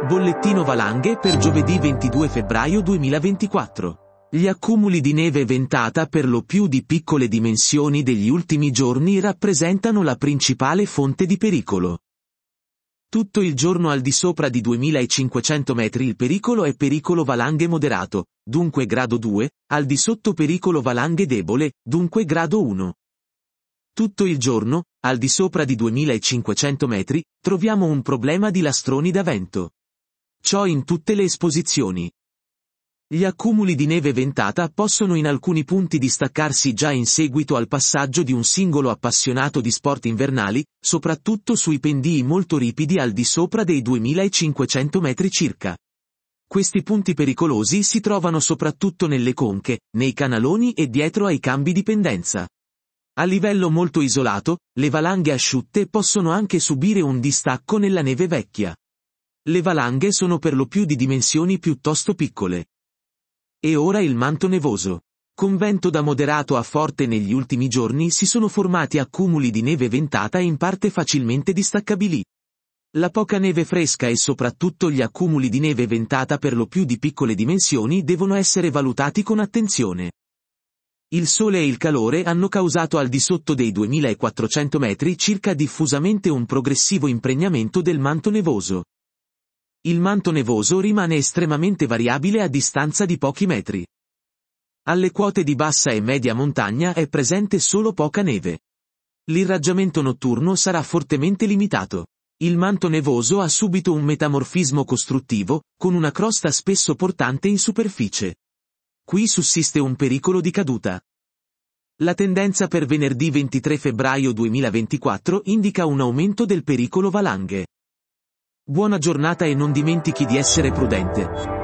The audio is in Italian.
Bollettino valanghe per giovedì 22 febbraio 2024. Gli accumuli di neve e ventata per lo più di piccole dimensioni degli ultimi giorni rappresentano la principale fonte di pericolo. Tutto il giorno al di sopra di 2500 metri il pericolo è pericolo valanghe moderato, dunque grado 2, al di sotto pericolo valanghe debole, dunque grado 1. Tutto il giorno, al di sopra di 2500 metri, troviamo un problema di lastroni da vento. Ciò in tutte le esposizioni. Gli accumuli di neve ventata possono in alcuni punti distaccarsi già in seguito al passaggio di un singolo appassionato di sport invernali, soprattutto sui pendii molto ripidi al di sopra dei 2500 metri circa. Questi punti pericolosi si trovano soprattutto nelle conche, nei canaloni e dietro ai cambi di pendenza. A livello molto isolato, le valanghe asciutte possono anche subire un distacco nella neve vecchia. Le valanghe sono per lo più di dimensioni piuttosto piccole. E ora il manto nevoso. Con vento da moderato a forte negli ultimi giorni si sono formati accumuli di neve ventata in parte facilmente distaccabili. La poca neve fresca e soprattutto gli accumuli di neve ventata per lo più di piccole dimensioni devono essere valutati con attenzione. Il sole e il calore hanno causato al di sotto dei 2400 metri circa diffusamente un progressivo impregnamento del manto nevoso. Il manto nevoso rimane estremamente variabile a distanza di pochi metri. Alle quote di bassa e media montagna è presente solo poca neve. L'irraggiamento notturno sarà fortemente limitato. Il manto nevoso ha subito un metamorfismo costruttivo, con una crosta spesso portante in superficie. Qui sussiste un pericolo di caduta. La tendenza per venerdì 23 febbraio 2024 indica un aumento del pericolo valanghe. Buona giornata e non dimentichi di essere prudente.